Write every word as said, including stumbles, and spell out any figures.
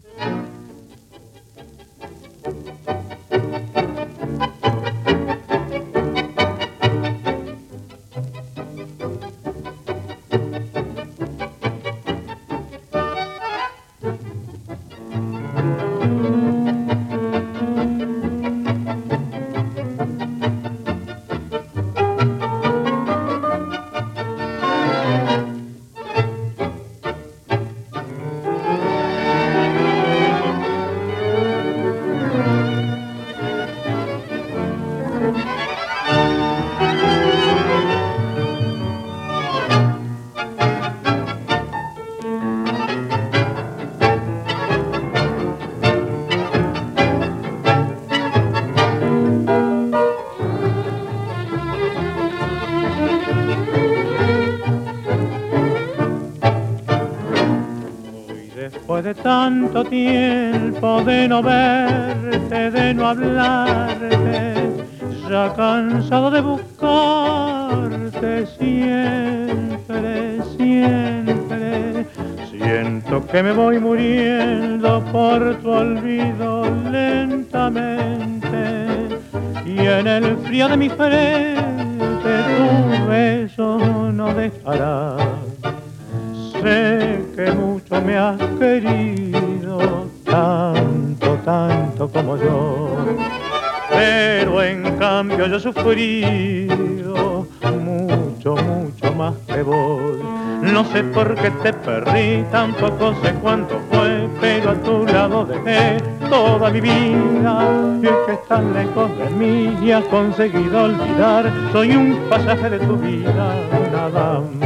Después de tanto tiempo de no verte, de no hablarte, ya cansado de buscarte siempre, siempre, siento que me voy muriendo por tu olvido lentamente, y en el frío de mi frente tu beso no dejará. Sé que mucho me has querido, tanto, tanto como yo, pero en cambio yo he sufrido mucho, mucho más que vos. No sé por qué te perdí, tampoco sé cuánto fue, pero a tu lado dejé toda mi vida. Y el que estás lejos de mí y has conseguido olvidar, soy un pasaje de tu vida, nada más.